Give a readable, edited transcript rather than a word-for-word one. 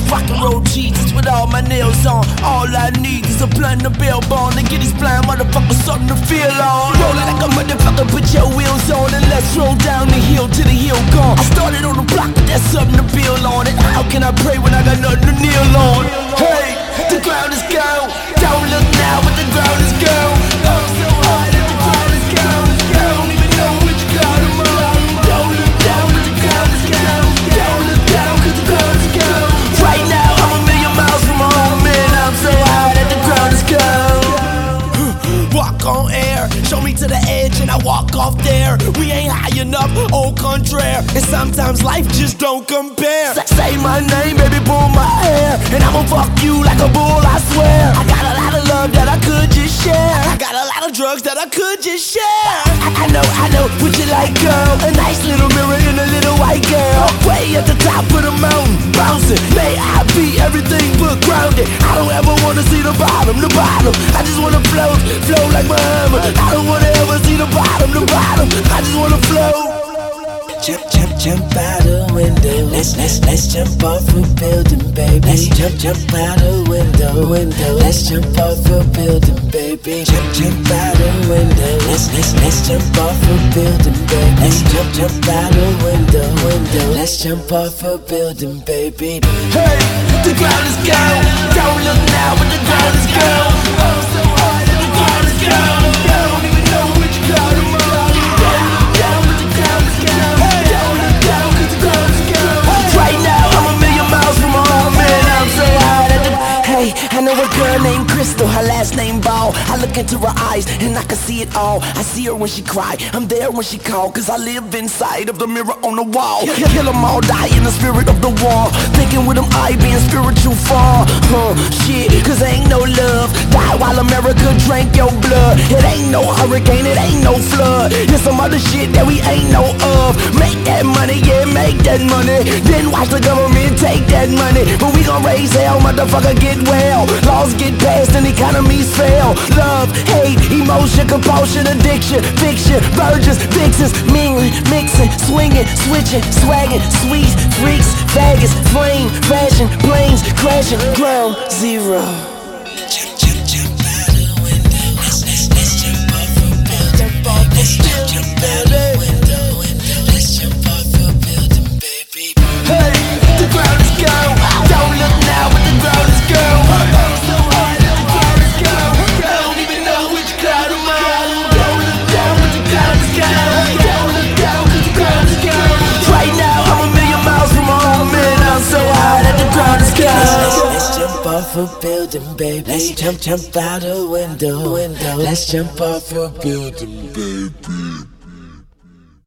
Rock and roll Jesus with all my nails on. All I need is a blunt and a bail bone to get these blind motherfuckers something to feel on. Roll it like a motherfucker, put your wheels on, and let's roll down the hill till the hill gone. I started on the block, but there's something to build on. And how can I pray when I got nothing to kneel on? Hey, the ground is gone. Don't look now, but the ground is gone. I'm so high that the ground is gone. I don't even know which cloud I'm on. Don't look down, but the ground is gone. Don't look down, cause the ground is gone. Right now, I'm a million miles from home, and I'm so high that the ground is gone. Walk on air, show me to the edge and I walk off there. We ain't high enough, au contraire. And sometimes life just don't compare. Say my name, baby, pull my hair, and I'ma fuck you like a bull, I swear. I got a lot of love that I could just share. I got a lot of drugs that I could just share. I know, would you like, girl? A nice little mirror and a little white girl. Way at the top of the mountain, bouncing. May I be everything but grounded. I don't ever wanna see the bottom. I just wanna float like Muhammad. I don't wanna ever see the bottom. I just wanna float. Jump out the window. Let's jump off a building, baby. Let's jump out the window. Let's jump off a building, baby. Jump out the window. Let's jump off a building, baby. Let's jump out the window. Let's jump off a building, baby. Hey, the ground is gone. Don't look now, but the ground is gone. I'm so high that the ground is gone. I don't even know which cloud I'm on. Don't look down, but the ground is gone. Don't look down, cause the ground is gone. Right now, I'm a million miles from home, and I'm so high that the... Hey, I know a girl named Crystal, her last name Ball. I look into her eyes and I can see it all. I see her when she cry, I'm there when she call, cause I live inside of the mirror on the wall. Kill them all, die in the spirit of the war. Thinking with them I being spiritual fall. Shit, cause ain't no love. Die while America drank your blood. It ain't no hurricane, it ain't no flood. It's some other shit that we ain't know of. Make that money, yeah, make that money. Then watch the government take that money. But we gon' raise hell, motherfucker, get well. Laws get passed and economies fail. Love, hate, emotion, compulsion, addiction, fiction, virgins, vixens, mingling, mixing, swinging, switching, swagging, sweets, freaks, faggots, flame, fashion, planes, crashing, ground zero. Jump out the window. Let's jump off a building, baby. Let's jump out the window. Let's jump off a building, baby. Hey, the ground is gone. Don't look now, but the ground is gone. I'm so high that the ground is gone. I don't even know which cloud I'm on. Don't look down, but the ground is gone. Don't look down, cause the ground is gone. Right now, I'm a million miles from home, and I'm so high that the ground is gone. Let's jump off a building, baby. Let's jump out a window. Let's jump off a building, baby.